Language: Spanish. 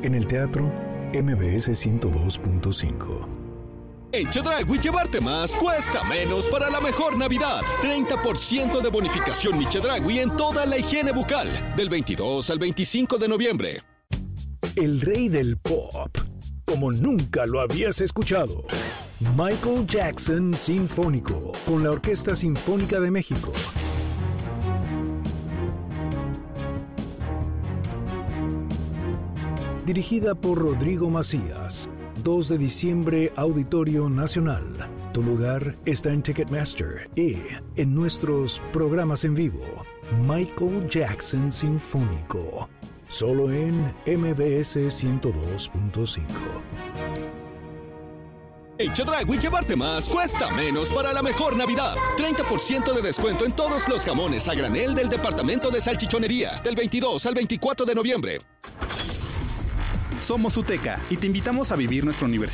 En el teatro, MBS 102.5. En Chedraui llevarte más cuesta menos para la mejor Navidad. 30% de bonificación Mi Chedraui en toda la higiene bucal. Del 22 al 25 de noviembre. El rey del pop, como nunca lo habías escuchado. Michael Jackson Sinfónico, con la Orquesta Sinfónica de México. Dirigida por Rodrigo Macías. 2 de diciembre, Auditorio Nacional. Tu lugar está en Ticketmaster y en nuestros programas en vivo. Michael Jackson Sinfónico. Solo en MBS 102.5. En Chedraui llevarte más cuesta menos para la mejor Navidad. 30% de descuento en todos los jamones a granel del departamento de salchichonería. Del 22 al 24 de noviembre. Somos UTECA y te invitamos a vivir nuestra universidad